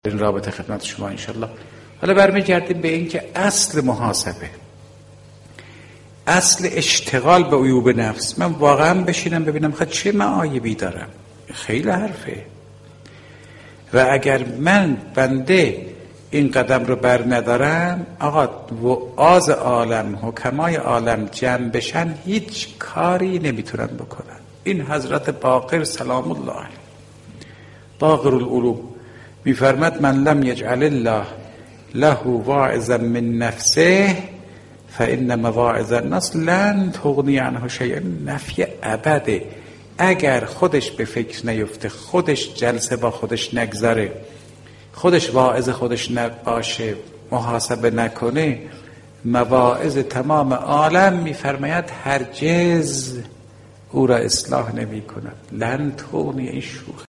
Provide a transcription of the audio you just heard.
این رابطه خدمت شما انشالله. حالا برمیگردیم به این که اصل محاسبه، اصل اشتغال به عیوب نفس. من واقعا بشینم ببینم چه معایبی دارم، خیلی حرفه. و اگر من بنده این قدم رو بر ندارم، آقا وعاظ عالم، حکمای عالم جمع بشن هیچ کاری نمیتونن بکنن. این حضرت باقر سلام الله علیه، باقر العلوم، میفرماد من لم یجعل الله له واعظا من نفسه فان مواعظ الناس لن تغنی عنه شیئا. نفی ابده. اگر خودش به فکر نیفته، خودش جلسه با خودش نگذاره، خودش واعظ خودش نباشه، محاسبه نکنه، مواعظ تمام عالم میفرماید هرگز او را اصلاح نمی کند. لن تغنی، این شوخ